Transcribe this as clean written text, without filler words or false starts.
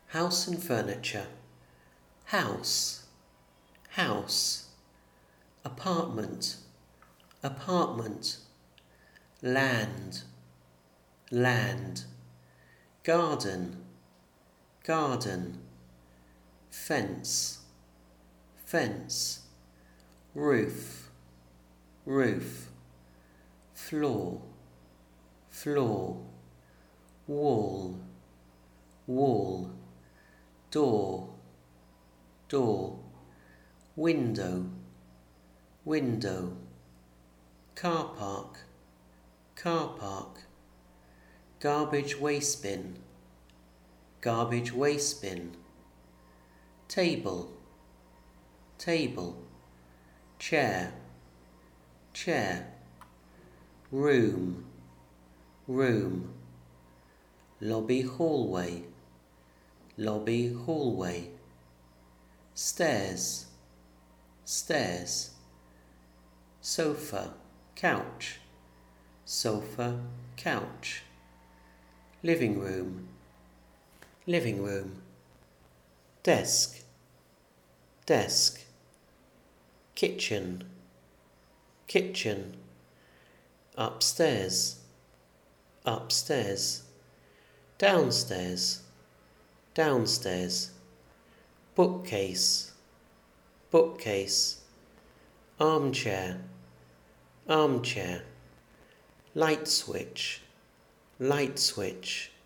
House and furniture. House, house. Apartment, apartment. Land, land. Garden, garden. Fence, fence. Roof, roof. Floor, floor. Wall, wall. Door, door. Window, window. Car park, car park. Garbage waste bin, garbage waste bin. Table, table. Chair, chair. Room, room. Lobby hallway, lobby hallway. Stairs, stairs. Sofa, couch, sofa, couch. Living room, living room. Desk, desk. Kitchen, kitchen. Upstairs, upstairs. Downstairs, downstairs. Bookcase, bookcase. Armchair, armchair. Light switch, light switch.